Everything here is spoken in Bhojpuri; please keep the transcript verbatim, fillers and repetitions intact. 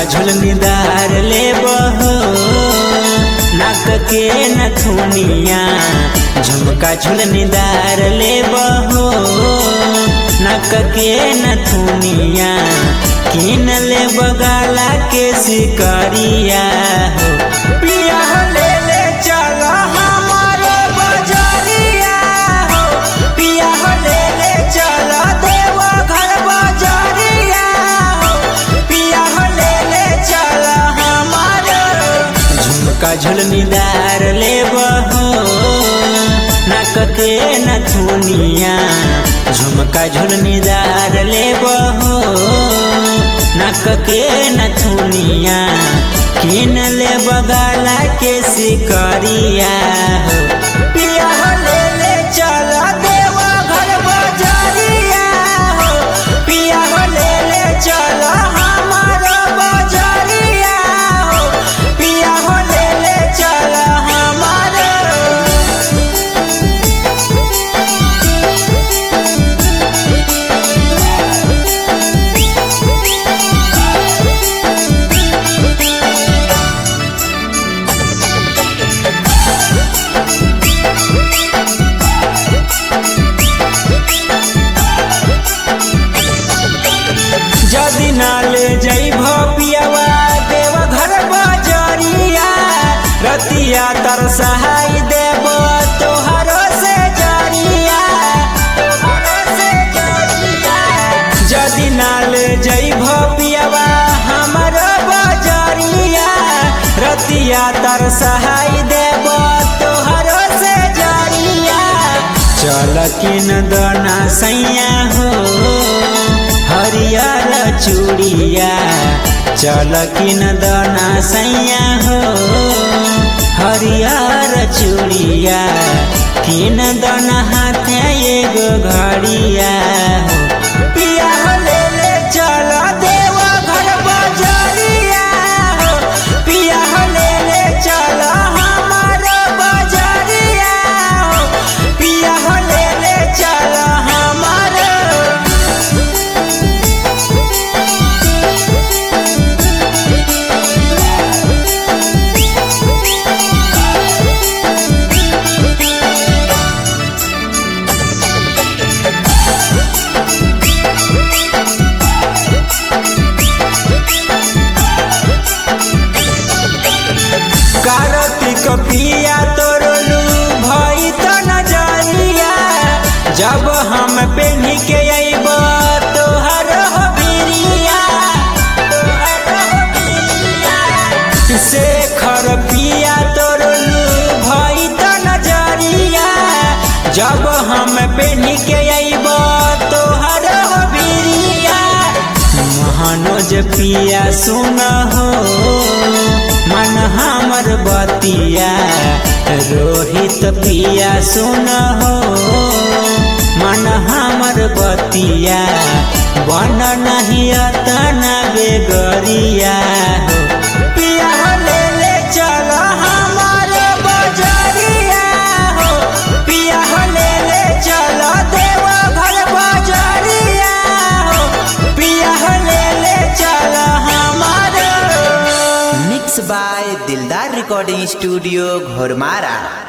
झुलनीदार ले बहो नाक के नथुनिया झुमका झुलनीदार ले बहो नाक के नथुनिया किन ले बगाला के सिकरिया हो पिया ले ले चला हमारे बजरिया हो पिया ले ले चला देवा घर बजरिया हो पिया ले ले चला हमारे झुमका झुलनीदार ले बहो नाक के नथुनिया झुमका झुलनीदार ले बहो नाक के नथुनिया किन ले बगाला के सिकरिया हो पिया ले ले चला देवा घर बजरिया हो पिया ले ले चला हमारा बजरिया हो पिया ले ले चला हमारा जदि ना ले जइभ पियावा देवा घर बजरिया रतिया तरसहाई देव तोहरो से जरिया जदि ना ले जइभ पियावा हमारो बजरिया रतिया तरसहाई देव तोहरो से जरिया चल किन दना सैया हो हरियर चूड़िया चल किन दना सैया हो हरियर चूड़िया किन दना हाथे एगो घड़िया हो पिया ले ले चल देवा घर बजरिया हो पिया ले ले चल हमारा बजरिया हो पिया ले ले चल हमारा कार्तिक पिया तोरलू भई त नजरिया जब हम पेन्ही के अइब तोहर हो बिरिया शेखर पिया तोरलू भई त नजरिया जब हम पेन्ही के अइब तोहर हो बिरिया महानोज पिया सुन हो मन हमर बतिया रोहित पिया सुन हो मन हमर बतिया बन नहीं अतना बेगरिया हो पिया ले ले चल हमार बजरिया हो पिया ले ले चल देवा घर बजरिया हो पिया ले ले चल हमार mix by Dildar recording studio Ghoramara.